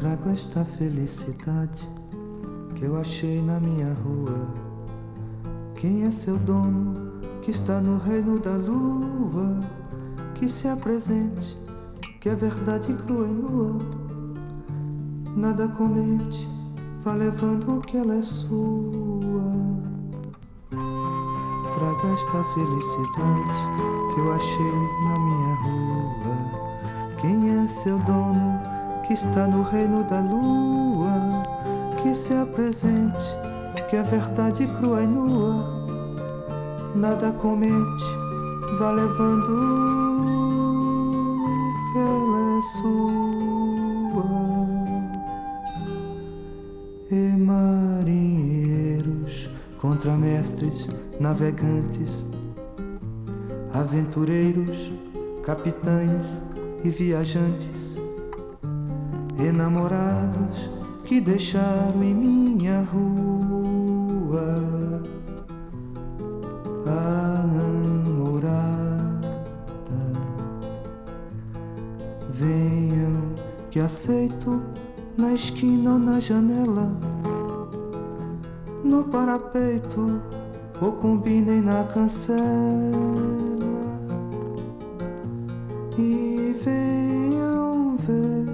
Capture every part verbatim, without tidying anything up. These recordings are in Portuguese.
Trago esta felicidade que eu achei na minha rua. Quem é seu dono que está no reino da lua? Que se apresente, que é verdade crua e nua. Nada comente, vá levando o que ela é sua. Trago esta felicidade que eu achei na minha rua. Quem é seu dono que está no reino da lua? Que se apresente, que é verdade crua e nua. Nada comente, vá levando que ela é sua. E marinheiros, contramestres, navegantes, aventureiros, capitães e viajantes, enamorados que deixaram em minha rua a namorada. Venham que aceito na esquina ou na janela, no parapeito ou combinem na cancela. E venham ver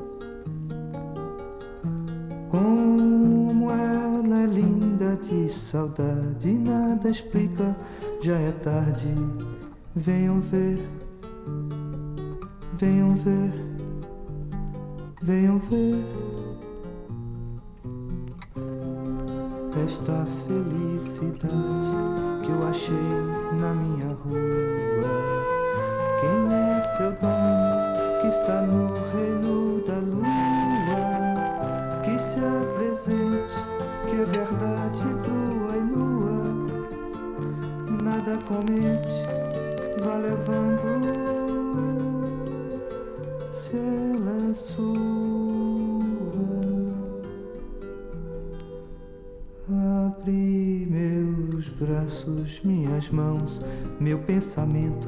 como ela é linda de saudade. Nada explica, já é tarde. Venham ver, venham ver, venham ver esta felicidade que eu achei na minha rua. Quem é seu dono que está no reino da lua? Que se apresente, que é verdade crua e nua. Nada comente, vá levando se ela é sua. Abri meus braços, minhas mãos, meu pensamento.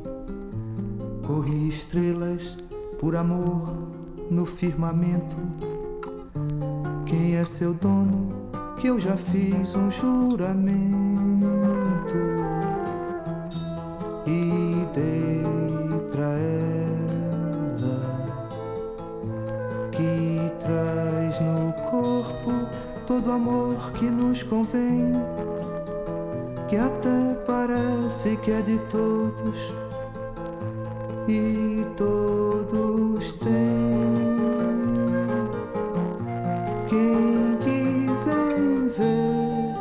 Corri estrelas por amor no firmamento. Quem é seu dono que eu já fiz um juramento e dei pra ela, que traz no corpo todo amor que nos convém, que até parece que é de todos e todos têm. Quem que vem ver,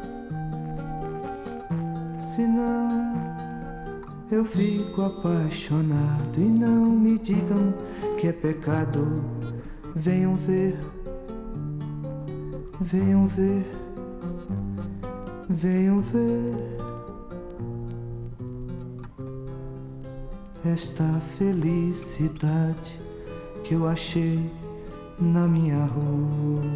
senão eu fico apaixonado. E não me digam que é pecado. Venham ver, venham ver, venham ver esta felicidade que eu achei na minha rua.